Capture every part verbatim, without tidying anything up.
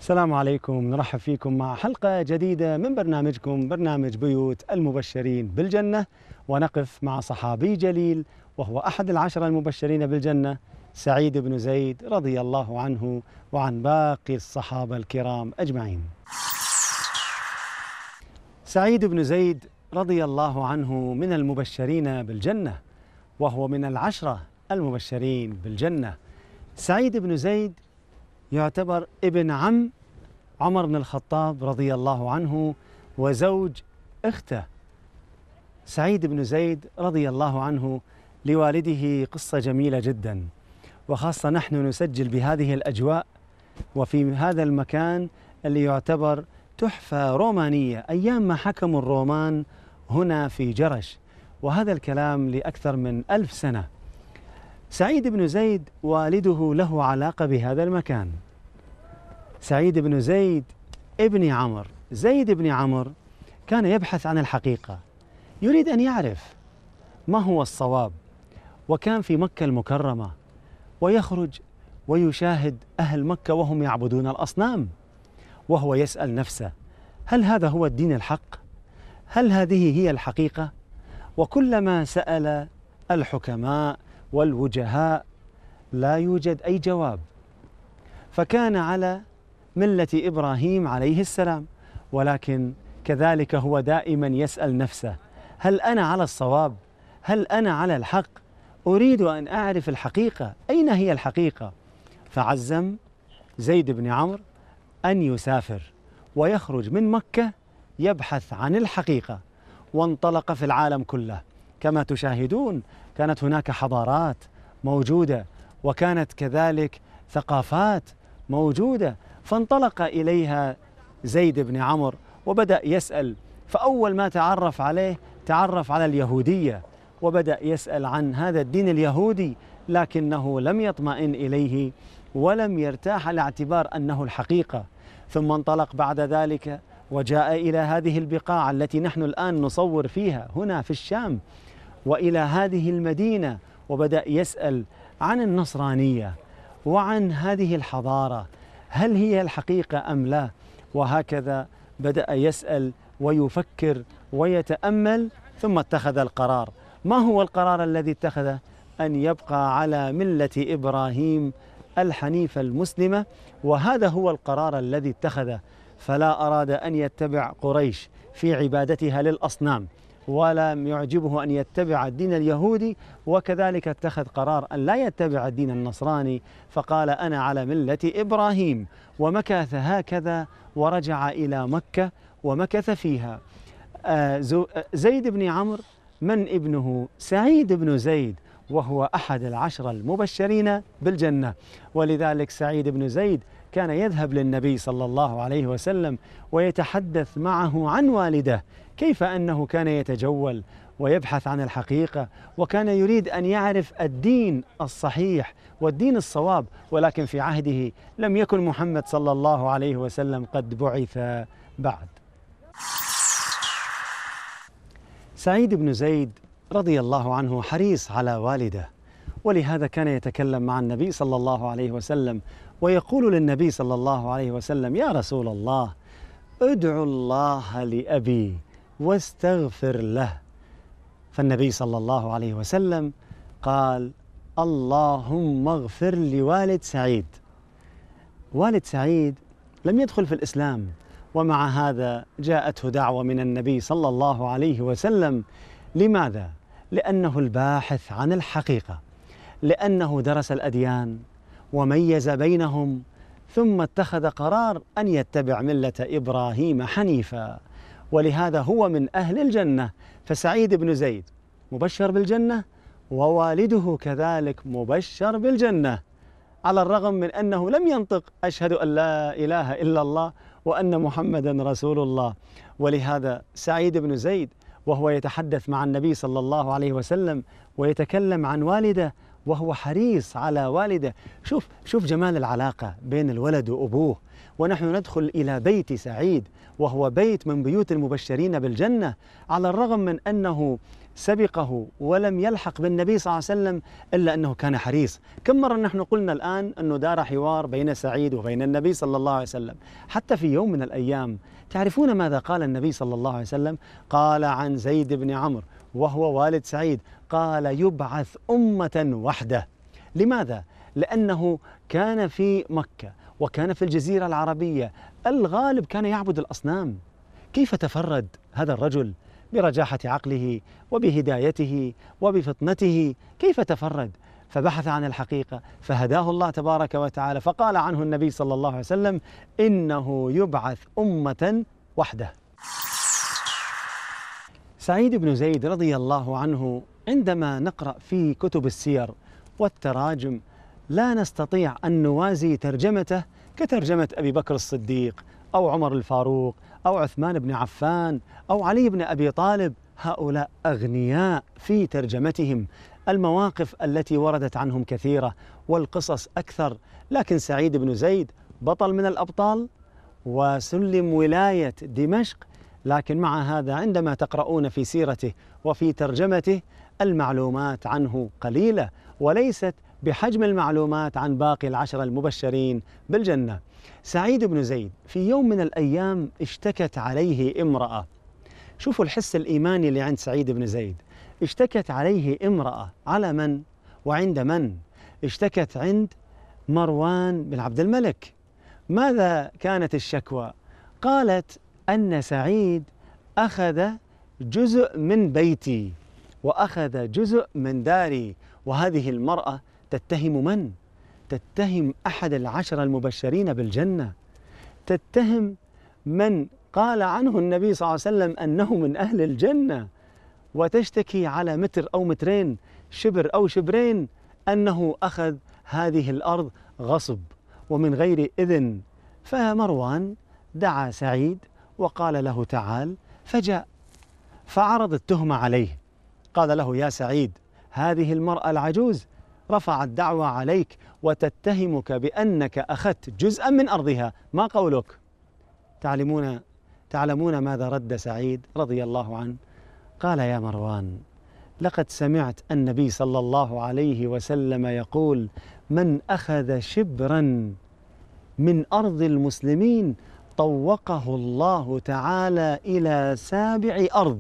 السلام عليكم، نرحب فيكم مع حلقة جديدة من برنامجكم برنامج بيوت المبشرين بالجنة، ونقف مع صحابي جليل وهو أحد العشرة المبشرين بالجنة، سعيد بن زيد رضي الله عنه وعن باقي الصحابة الكرام أجمعين. سعيد بن زيد رضي الله عنه من المبشرين بالجنة، وهو من العشرة المبشرين بالجنة. سعيد بن زيد يعتبر ابن عم عمر بن الخطاب رضي الله عنه وزوج اخته. سعيد بن زيد رضي الله عنه لوالده قصة جميلة جدا، وخاصة نحن نسجل بهذه الأجواء وفي هذا المكان اللي يعتبر تحفة رومانية أيام ما حكموا الرومان هنا في جرش، وهذا الكلام لأكثر من ألف سنة. سعيد بن زيد والده له علاقة بهذا المكان. سعيد بن زيد ابن عمرو، زيد بن عمرو كان يبحث عن الحقيقة، يريد أن يعرف ما هو الصواب، وكان في مكة المكرمة ويخرج ويشاهد أهل مكة وهم يعبدون الأصنام، وهو يسأل نفسه: هل هذا هو الدين الحق؟ هل هذه هي الحقيقة؟ وكلما سأل الحكماء والوجهاء لا يوجد أي جواب، فكان على ملة إبراهيم عليه السلام، ولكن كذلك هو دائما يسأل نفسه: هل أنا على الصواب؟ هل أنا على الحق؟ أريد أن أعرف الحقيقة، أين هي الحقيقة؟ فعزم زيد بن عمرو أن يسافر ويخرج من مكة يبحث عن الحقيقة، وانطلق في العالم كله. كما تشاهدون كانت هناك حضارات موجودة، وكانت كذلك ثقافات موجودة، فانطلق إليها زيد بن عمرو وبدأ يسأل. فأول ما تعرف عليه تعرف على اليهودية، وبدأ يسأل عن هذا الدين اليهودي، لكنه لم يطمئن إليه ولم يرتاح على اعتبار أنه الحقيقة. ثم انطلق بعد ذلك وجاء إلى هذه البقاع التي نحن الآن نصور فيها هنا في الشام، وإلى هذه المدينة، وبدأ يسأل عن النصرانية وعن هذه الحضارة، هل هي الحقيقة أم لا؟ وهكذا بدأ يسأل ويفكر ويتأمل، ثم اتخذ القرار. ما هو القرار الذي اتخذه؟ أن يبقى على ملة إبراهيم الحنيفة المسلمة، وهذا هو القرار الذي اتخذه. فلا أراد أن يتبع قريش في عبادتها للأصنام، ولم يعجبه أن يتبع الدين اليهودي، وكذلك اتخذ قرار أن لا يتبع الدين النصراني، فقال: أنا على ملة إبراهيم. ومكث هكذا ورجع إلى مكة ومكث فيها. زيد بن عمرو من ابنه؟ سعيد بن زيد، وهو أحد العشرة المبشرين بالجنة. ولذلك سعيد بن زيد كان يذهب للنبي صلى الله عليه وسلم ويتحدث معه عن والده، كيف أنه كان يتجول ويبحث عن الحقيقة، وكان يريد أن يعرف الدين الصحيح والدين الصواب، ولكن في عهده لم يكن محمد صلى الله عليه وسلم قد بعث بعد. سعيد بن زيد رضي الله عنه حريص على والده، ولهذا كان يتكلم مع النبي صلى الله عليه وسلم ويقول للنبي صلى الله عليه وسلم: يا رسول الله، ادعو الله لأبي واستغفر له. فالنبي صلى الله عليه وسلم قال: اللهم اغفر لوالد سعيد. والد سعيد لم يدخل في الإسلام، ومع هذا جاءته دعوة من النبي صلى الله عليه وسلم. لماذا؟ لأنه الباحث عن الحقيقة، لأنه درس الأديان وميز بينهم، ثم اتخذ قرار أن يتبع ملة إبراهيم حنيفا، ولهذا هو من أهل الجنة. فسعيد بن زيد مبشر بالجنة، ووالده كذلك مبشر بالجنة، على الرغم من أنه لم ينطق أشهد أن لا إله إلا الله وأن محمدا رسول الله. ولهذا سعيد بن زيد وهو يتحدث مع النبي صلى الله عليه وسلم ويتكلم عن والده وهو حريص على والده. شوف شوف جمال العلاقة بين الولد وأبوه. ونحن ندخل إلى بيت سعيد وهو بيت من بيوت المبشرين بالجنة، على الرغم من أنه سبقه ولم يلحق بالنبي صلى الله عليه وسلم إلا أنه كان حريص. كم مرة نحن قلنا الآن أنه دار حوار بين سعيد وبين النبي صلى الله عليه وسلم. حتى في يوم من الأيام تعرفون ماذا قال النبي صلى الله عليه وسلم؟ قال عن زيد بن عمرو وهو والد سعيد، قال يبعث أمة وحده. لماذا؟ لأنه كان في مكة وكان في الجزيرة العربية الغالب كان يعبد الأصنام. كيف تفرد هذا الرجل برجاحة عقله وبهدايته وبفطنته؟ كيف تفرد؟ فبحث عن الحقيقة فهداه الله تبارك وتعالى، فقال عنه النبي صلى الله عليه وسلم إنه يبعث أمة وحده. سعيد بن زيد رضي الله عنه عندما نقرأ في كتب السير والتراجم لا نستطيع أن نوازي ترجمته كترجمة أبي بكر الصديق أو عمر الفاروق أو عثمان بن عفان أو علي بن أبي طالب. هؤلاء أغنياء في ترجمتهم، المواقف التي وردت عنهم كثيرة والقصص أكثر، لكن سعيد بن زيد بطل من الأبطال وسلم ولاية دمشق. لكن مع هذا عندما تقرؤون في سيرته وفي ترجمته المعلومات عنه قليلة وليست بحجم المعلومات عن باقي العشرة المبشرين بالجنة. سعيد بن زيد في يوم من الأيام اشتكت عليه امرأة. شوفوا الحس الإيماني اللي عند سعيد بن زيد. اشتكت عليه امرأة، على من وعند من؟ اشتكت عند مروان بن عبد الملك. ماذا كانت الشكوى؟ قالت أن سعيد أخذ جزء من بيتي وأخذ جزء من داري. وهذه المرأة تتهم من؟ تتهم أحد العشرة المبشرين بالجنة، تتهم من قال عنه النبي صلى الله عليه وسلم أنه من أهل الجنة، وتشتكي على متر أو مترين، شبر أو شبرين، أنه أخذ هذه الأرض غصب ومن غير إذن. فمروان دعا سعيد وقال له تعال، فجاء فعرض التهمة عليه. قال له يا سعيد هذه المرأة العجوز رفعت دعوى عليك وتتهمك بأنك أخذت جزءا من أرضها، ما قولك؟ تعلمون تعلمون ماذا رد سعيد رضي الله عنه؟ قال يا مروان لقد سمعت النبي صلى الله عليه وسلم يقول من أخذ شبرا من أرض المسلمين طوقه الله تعالى إلى سابع أرض.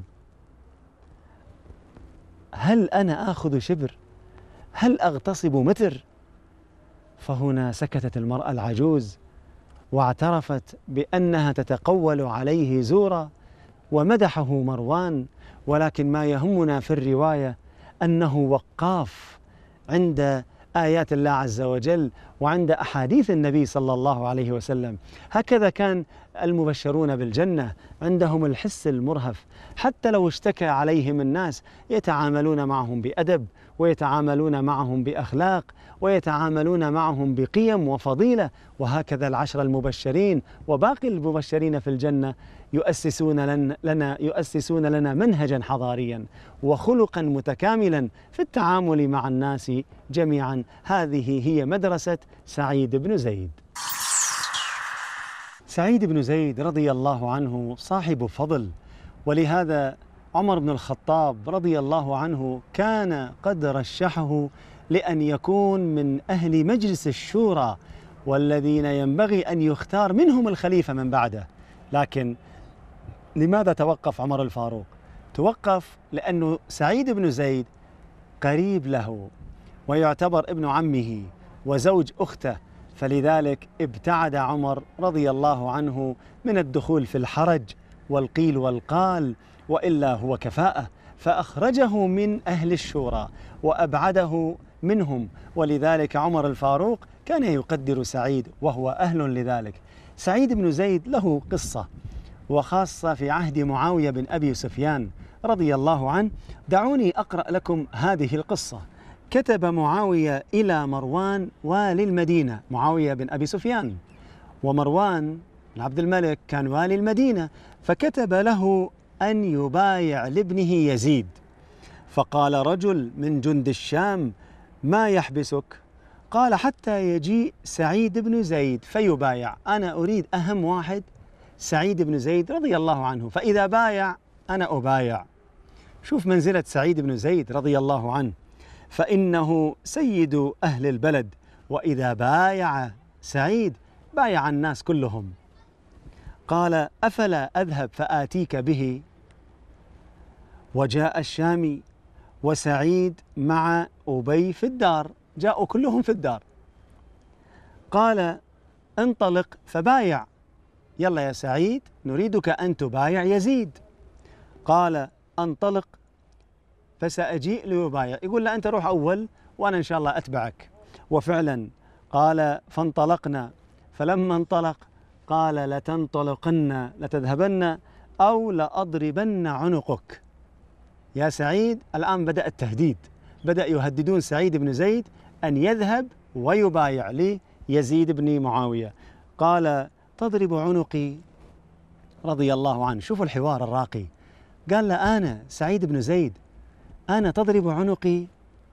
هل أنا آخذ شبر؟ هل أغتصب متر؟ فهنا سكتت المرأة العجوز واعترفت بأنها تتقول عليه زورا، ومدحه مروان. ولكن ما يهمنا في الرواية أنه وقاف عند آيات الله عز وجل وعند أحاديث النبي صلى الله عليه وسلم. هكذا كان المبشرون بالجنة، عندهم الحس المرهف، حتى لو اشتكى عليهم الناس يتعاملون معهم بأدب ويتعاملون معهم بأخلاق ويتعاملون معهم بقيم وفضيلة. وهكذا العشر المبشرين وباقي المبشرين في الجنة يؤسسون لنا يؤسسون لنا منهجا حضاريا وخلقا متكاملا في التعامل مع الناس جميعا. هذه هي مدرسة سعيد بن زيد. سعيد بن زيد رضي الله عنه صاحب فضل، ولهذا عمر بن الخطاب رضي الله عنه كان قد رشحه لأن يكون من أهل مجلس الشورى والذين ينبغي أن يختار منهم الخليفة من بعده. لكن لماذا توقف عمر الفاروق؟ توقف لأنه سعيد بن زيد قريب له ويعتبر ابن عمه وزوج أخته، فلذلك ابتعد عمر رضي الله عنه من الدخول في الحرج والقيل والقال، وإلا هو كفاءة، فأخرجه من أهل الشورى وأبعده منهم. ولذلك عمر الفاروق كان يقدر سعيد وهو أهل لذلك. سعيد بن زيد له قصة، وخاصة في عهد معاوية بن أبي سفيان رضي الله عنه. دعوني أقرأ لكم هذه القصة. كتب معاوية إلى مروان والي المدينة، معاوية بن أبي سفيان، ومروان بن عبد الملك كان والي المدينة، فكتب له أن يبايع لابنه يزيد. فقال رجل من جند الشام ما يحبسك؟ قال حتى يجيء سعيد بن زيد فيبايع. أنا أريد أهم واحد سعيد بن زيد رضي الله عنه، فإذا بايع أنا أبايع. شوف منزلة سعيد بن زيد رضي الله عنه، فإنه سيد أهل البلد، وإذا بايع سعيد بايع الناس كلهم. قال أفلا أذهب فآتيك به؟ وجاء الشامي وسعيد مع أبي في الدار، جاءوا كلهم في الدار. قال انطلق فبايع، يلا يا سعيد نريدك أن تبايع يزيد. قال انطلق فسأجيء ليبايع. يقول له أنت روح أول وأنا إن شاء الله أتبعك. وفعلا قال فانطلقنا، فلما انطلق قال لتنطلقن لتذهبن أو لأضربن عنقك. يا سعيد الآن بدأ التهديد، بدأ يهددون سعيد بن زيد أن يذهب ويبايع ليزيد بن معاوية. قال تضرب عنقي رضي الله عنه. شوفوا الحوار الراقي، قال له أنا سعيد بن زيد أنا تضرب عنقي؟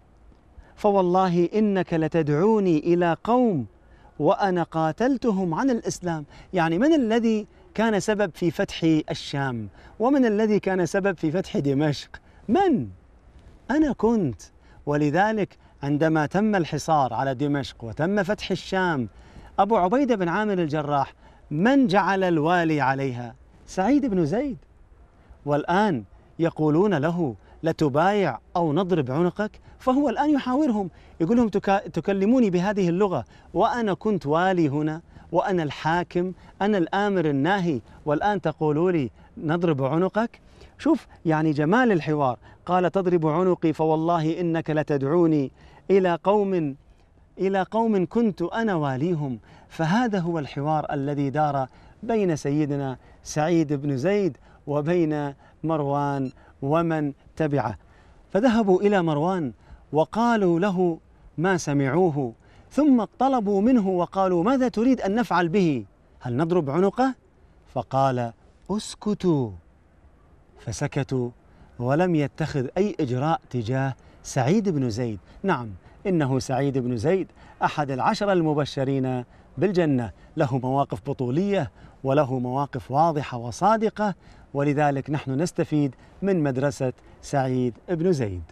فوالله إنك لتدعوني إلى قوم وأنا قاتلتهم عن الإسلام. يعني من الذي كان سبب في فتح الشام؟ ومن الذي كان سبب في فتح دمشق؟ من؟ أنا كنت. ولذلك عندما تم الحصار على دمشق وتم فتح الشام، أبو عبيدة بن عامر الجراح من جعل الوالي عليها؟ سعيد بن زيد. والآن يقولون له لتبايع أو نضرب عنقك، فهو الآن يحاورهم، يقول لهم تكلموني بهذه اللغة وأنا كنت والي هنا وأنا الحاكم، أنا الآمر الناهي، والآن تقولوا لي نضرب عنقك؟ شوف يعني جمال الحوار. قال تضرب عنقي فوالله إنك لتدعوني إلى قوم إلى قوم كنت أنا واليهم. فهذا هو الحوار الذي دار بين سيدنا سعيد بن زيد وبين مروان ومن تبعه. فذهبوا إلى مروان وقالوا له ما سمعوه، ثم طلبوا منه وقالوا ماذا تريد أن نفعل به؟ هل نضرب عنقه؟ فقال اسكتوا، فسكتوا ولم يتخذ أي إجراء تجاه سعيد بن زيد. نعم إنه سعيد بن زيد أحد العشرة المبشرين بالجنة، له مواقف بطولية وله مواقف واضحة وصادقة، ولذلك نحن نستفيد من مدرسة سعيد بن زيد.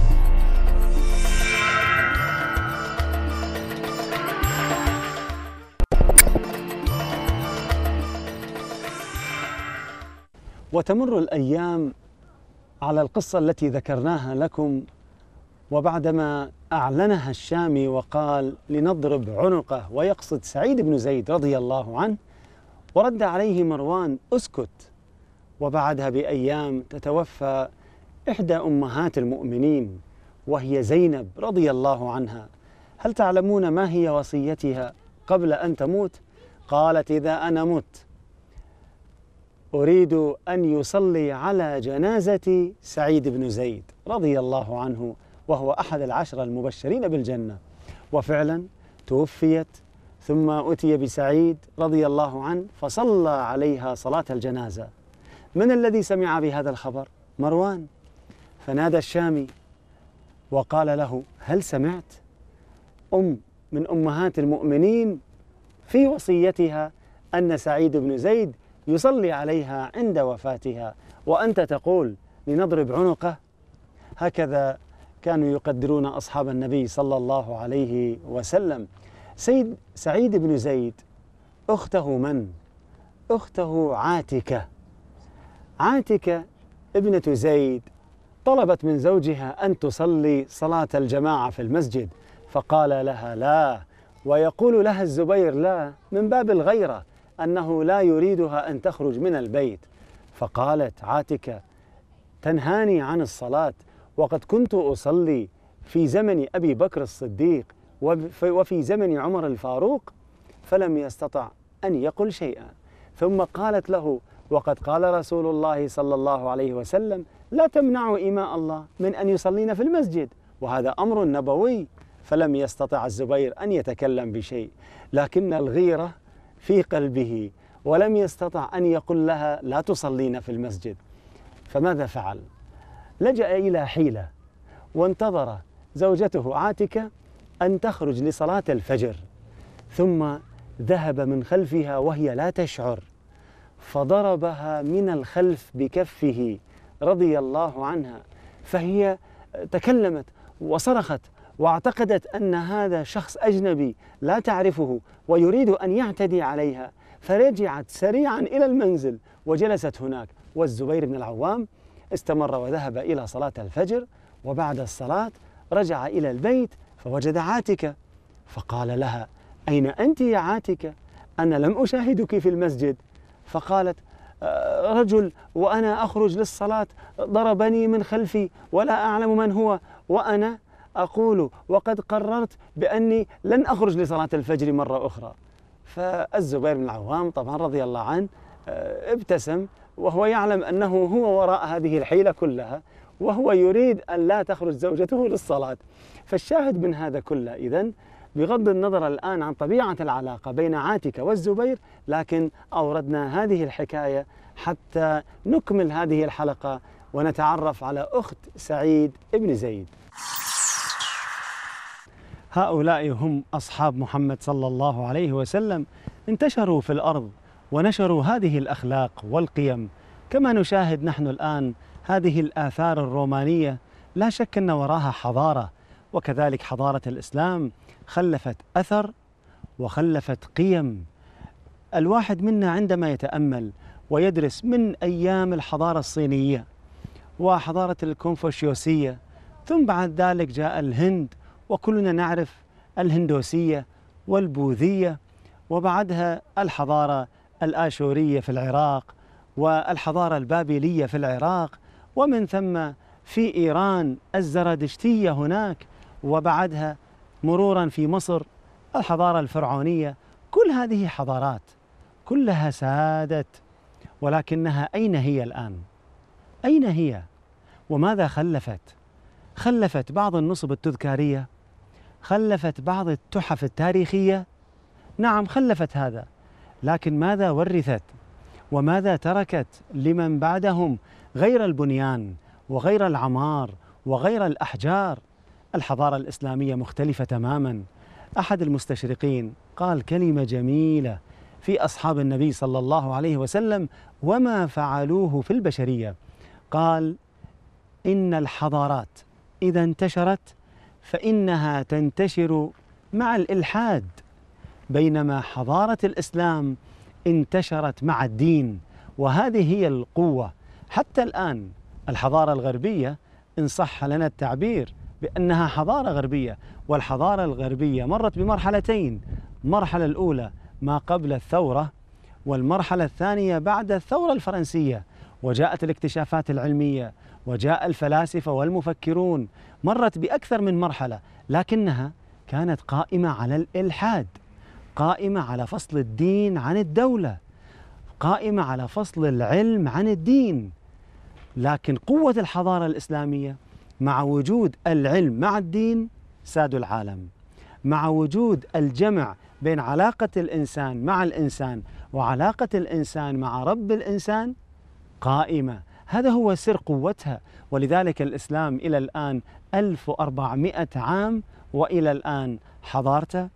وتمر الأيام على القصة التي ذكرناها لكم، وبعدما أعلنها الشامي وقال لنضرب عنقه ويقصد سعيد بن زيد رضي الله عنه، ورد عليه مروان اسكت. وبعدها بأيام تتوفى إحدى أمهات المؤمنين وهي زينب رضي الله عنها. هل تعلمون ما هي وصيتها قبل أن تموت؟ قالت إذا أنا مت أريد أن يصلي على جنازة سعيد بن زيد رضي الله عنه، وهو أحد العشرة المبشرين بالجنة. وفعلا توفيت، ثم أتي بسعيد رضي الله عنه فصلى عليها صلاة الجنازة. من الذي سمع بهذا الخبر؟ مروان. فنادى الشامي وقال له هل سمعت أم من أمهات المؤمنين في وصيتها أن سعيد بن زيد يصلي عليها عند وفاتها، وأنت تقول لنضرب عنقه؟ هكذا كانوا يقدرون أصحاب النبي صلى الله عليه وسلم. سيد سعيد بن زيد أخته من؟ أخته عاتكة. عاتكة ابنة زيد طلبت من زوجها أن تصلي صلاة الجماعة في المسجد، فقال لها لا، ويقول لها الزبير لا من باب الغيرة أنه لا يريدها أن تخرج من البيت. فقالت عاتكة تنهاني عن الصلاة وقد كنت أصلي في زمن أبي بكر الصديق وفي زمن عمر الفاروق، فلم يستطع أن يقل شيئا. ثم قالت له وقد قال رسول الله صلى الله عليه وسلم لا تمنعوا إماء الله من أن يصلين في المسجد، وهذا أمر نبوي. فلم يستطع الزبير أن يتكلم بشيء، لكن الغيرة في قلبه، ولم يستطع أن يقول لها لا تصلين في المسجد. فماذا فعل؟ لجأ إلى حيلة وانتظر زوجته عاتكة أن تخرج لصلاة الفجر، ثم ذهب من خلفها وهي لا تشعر فضربها من الخلف بكفه رضي الله عنها، فهي تكلمت وصرخت واعتقدت أن هذا شخص أجنبي لا تعرفه ويريد أن يعتدي عليها، فرجعت سريعا إلى المنزل وجلست هناك. والزبير بن العوام استمر وذهب إلى صلاة الفجر، وبعد الصلاة رجع إلى البيت فوجد عاتكة، فقال لها: أين أنت يا عاتكة؟ أنا لم أشاهدك في المسجد. فقالت: رجل وأنا أخرج للصلاة ضربني من خلفي ولا أعلم من هو، وأنا أقول وقد قررت بأني لن أخرج لصلاة الفجر مرة أخرى. فالزبير بن العوام طبعا رضي الله عنه ابتسم، وهو يعلم أنه هو وراء هذه الحيلة كلها، وهو يريد أن لا تخرج زوجته للصلاة. فالشاهد من هذا كله إذن بغض النظر الآن عن طبيعة العلاقة بين عاتكة والزبير، لكن أوردنا هذه الحكاية حتى نكمل هذه الحلقة ونتعرف على أخت سعيد بن زيد. هؤلاء هم أصحاب محمد صلى الله عليه وسلم، انتشروا في الأرض ونشروا هذه الأخلاق والقيم، كما نشاهد نحن الآن هذه الآثار الرومانية. لا شك أن وراها حضارة، وكذلك حضارة الإسلام خلفت أثر وخلفت قيم. الواحد منا عندما يتأمل ويدرس من أيام الحضارة الصينية وحضارة الكونفوشيوسية، ثم بعد ذلك جاء الهند، وكلنا نعرف الهندوسية والبوذية، وبعدها الحضارة الآشورية في العراق، والحضارة البابلية في العراق، ومن ثم في إيران الزرادشتية هناك، وبعدها مرورا في مصر الحضارة الفرعونية. كل هذه حضارات كلها سادت، ولكنها أين هي الآن؟ أين هي؟ وماذا خلفت؟ خلفت بعض النصب التذكارية، خلفت بعض التحف التاريخية، نعم خلفت هذا، لكن ماذا ورثت وماذا تركت لمن بعدهم غير البنيان وغير العمار وغير الأحجار؟ الحضارة الإسلامية مختلفة تماما. أحد المستشرقين قال كلمة جميلة في أصحاب النبي صلى الله عليه وسلم وما فعلوه في البشرية. قال: إن الحضارات إذا انتشرت فإنها تنتشر مع الإلحاد، بينما حضارة الإسلام انتشرت مع الدين، وهذه هي القوة. حتى الآن الحضارة الغربية إن صح لنا التعبير بأنها حضارة غربية، والحضارة الغربية مرت بمرحلتين: المرحلة الأولى ما قبل الثورة، والمرحلة الثانية بعد الثورة الفرنسية، وجاءت الاكتشافات العلمية وجاء الفلاسفة والمفكرون، مرت بأكثر من مرحلة، لكنها كانت قائمة على الإلحاد، قائمة على فصل الدين عن الدولة، قائمة على فصل العلم عن الدين. لكن قوة الحضارة الإسلامية مع وجود العلم مع الدين سادوا العالم، مع وجود الجمع بين علاقة الإنسان مع الإنسان وعلاقة الإنسان مع رب الإنسان قائمة. هذا هو سر قوتها. ولذلك الإسلام إلى الآن ألف وأربعمائة عام، وإلى الآن حضارته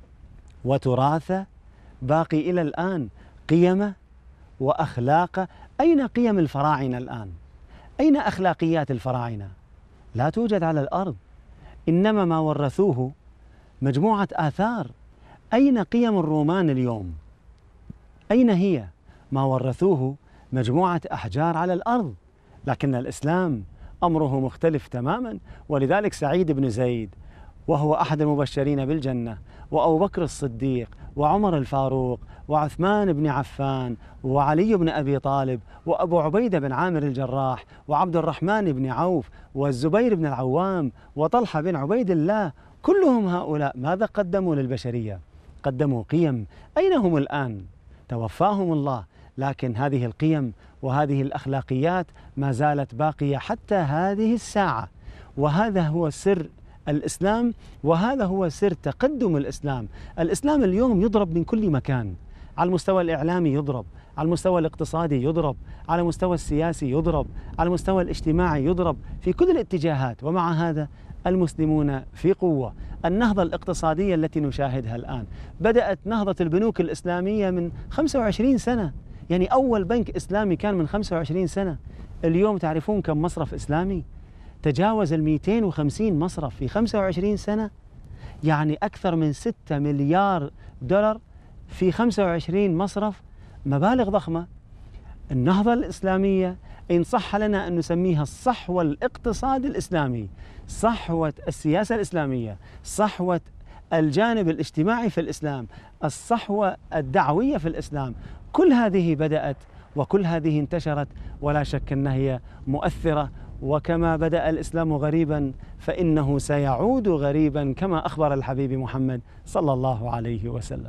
وتراثه باقي إلى الآن، قيمه وأخلاقه. أين قيم الفراعنة الآن؟ أين أخلاقيات الفراعنة؟ لا توجد على الأرض، إنما ما ورثوه مجموعة آثار. أين قيم الرومان اليوم؟ أين هي؟ ما ورثوه مجموعة أحجار على الأرض. لكن الإسلام أمره مختلف تماما. ولذلك سعيد بن زيد وهو أحد المبشرين بالجنة، وأبو بكر الصديق وعمر الفاروق وعثمان بن عفان وعلي بن أبي طالب وأبو عبيدة بن عامر الجراح وعبد الرحمن بن عوف والزبير بن العوام وطلحة بن عبيد الله، كلهم هؤلاء ماذا قدموا للبشرية؟ قدموا قيم. أين هم الآن؟ توفاهم الله، لكن هذه القيم وهذه الأخلاقيات ما زالت باقية حتى هذه الساعة. وهذا هو سر الإسلام، وهذا هو سر تقدم الإسلام. الإسلام اليوم يضرب من كل مكان، على المستوى الإعلامي يضرب، على المستوى الاقتصادي يضرب، على المستوى السياسي يضرب، على المستوى الاجتماعي يضرب، في كل الاتجاهات. ومع هذا المسلمون في قوة. النهضة الاقتصادية التي نشاهدها الآن بدأت نهضة البنوك الإسلامية من خمسة وعشرين سنة، يعني أول بنك إسلامي كان من خمسة وعشرين سنة. اليوم تعرفون كم مصرف إسلامي؟ تجاوز المئتين وخمسين مصرف في خمسة وعشرين سنة، يعني أكثر من ستة مليار دولار في خمسة وعشرين مصرف، مبالغ ضخمة. النهضة الإسلامية إن صح لنا أن نسميها الصحوة الاقتصاد الإسلامي، صحوة السياسة الإسلامية، صحوة الجانب الاجتماعي في الإسلام، الصحوة الدعوية في الإسلام، كل هذه بدأت وكل هذه انتشرت، ولا شك أنها هي مؤثرة. وكما بدأ الإسلام غريبا فإنه سيعود غريبا كما أخبر الحبيب محمد صلى الله عليه وسلم.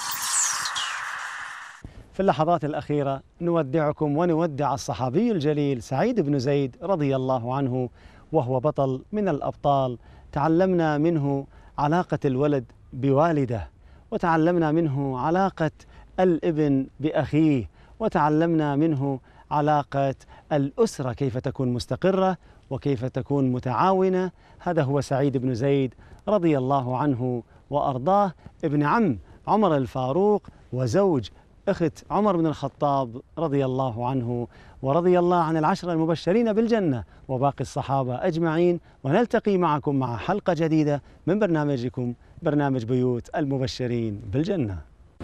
في اللحظات الأخيرة نودعكم ونودع الصحابي الجليل سعيد بن زيد رضي الله عنه، وهو بطل من الأبطال. تعلمنا منه علاقة الولد بوالده، وتعلمنا منه علاقة الابن بأخيه، وتعلمنا منه علاقة الأسرة كيف تكون مستقرة وكيف تكون متعاونة. هذا هو سعيد بن زيد رضي الله عنه وأرضاه، ابن عم عمر الفاروق وزوج أخت عمر بن الخطاب رضي الله عنه، ورضي الله عن العشرة المبشرين بالجنة وباقي الصحابة أجمعين. ونلتقي معكم مع حلقة جديدة من برنامجكم برنامج بيوت المبشرين بالجنة.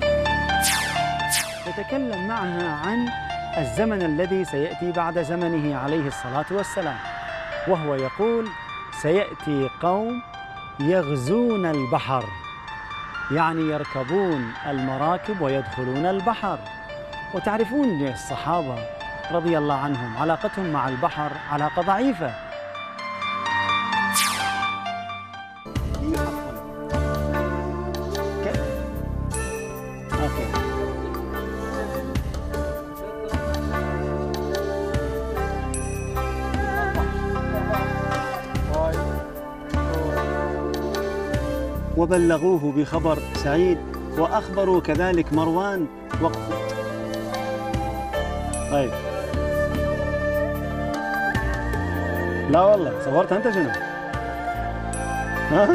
نتكلم معها عن الزمن الذي سيأتي بعد زمنه عليه الصلاة والسلام، وهو يقول: سيأتي قوم يغزون البحر، يعني يركبون المراكب ويدخلون البحر. وتعرفون الصحابة رضي الله عنهم علاقتهم مع البحر علاقة ضعيفة. وبلغوه بخبر سعيد، وأخبروا كذلك مروان وقت. طيب لا والله صورت أنت شنو؟ ها؟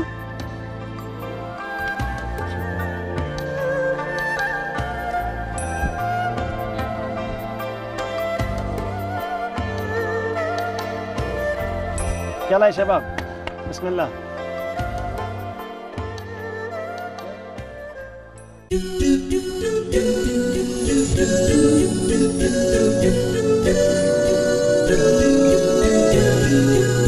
يلا يا شباب، بسم الله. Do do do do do do do do do do do do do do do do do